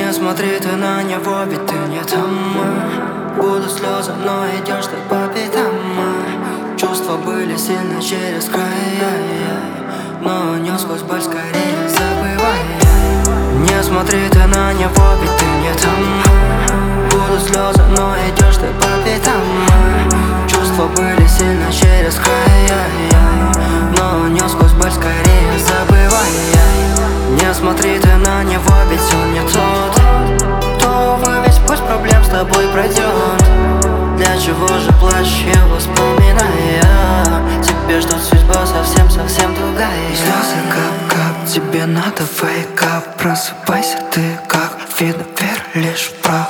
Не смотри ты на него, ведь ты не там. Будут слезы, но идешь ты по пятам. Чувства были сильны через края, но не сквозь боль, скорее забывай. Не смотри ты на него, ведь ты не там. Будут слезы, но идешь ты по пятам. Чувства были сильны через края, но не сквозь боль, скорее забывай. Не смотри ты на него, ведь он не тот, кто весь путь проблем с тобой пройдет. Для чего же плачешь его вспоминая? Тебе ждет судьба совсем другая. Слезы кап-кап, тебе надо вейк-ап. Просыпайся ты как видно, верь лишь в прав.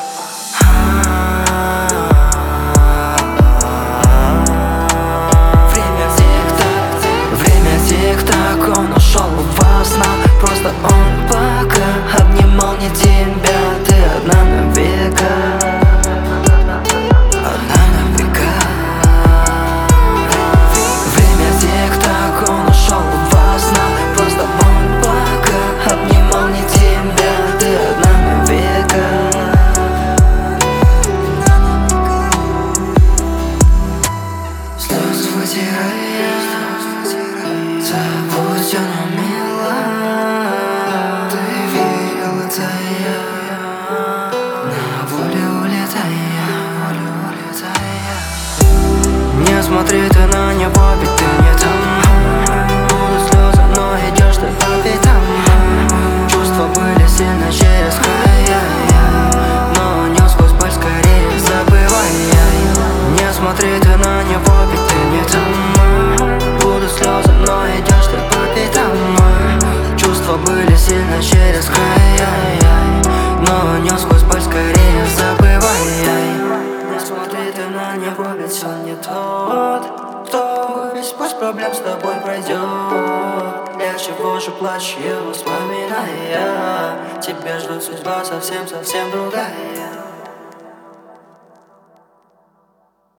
Время тик-так, он ушел во сна. Просто он пока обнимал не тебя. Ты одна на века. Забудь, оно мило. Ты верил, это я. На волю улетая. Не смотри ты на него, ведь ты не там. Будут слезы, но идешь ты по пятам. Чувства были сильны через края, но не сквозь боль, скорее забывай. Не смотри ты на него, ведь ты не там. Будут слезы, но идешь ты по пятам. Чувства были сильны через края, но не сквозь боль, скорее забывай. Не смотри ты на него, ведь он не тот, кто весь путь проблем с тобой пройдет. Для чего же плачешь его вспоминая? Тебя ждет судьба совсем другая.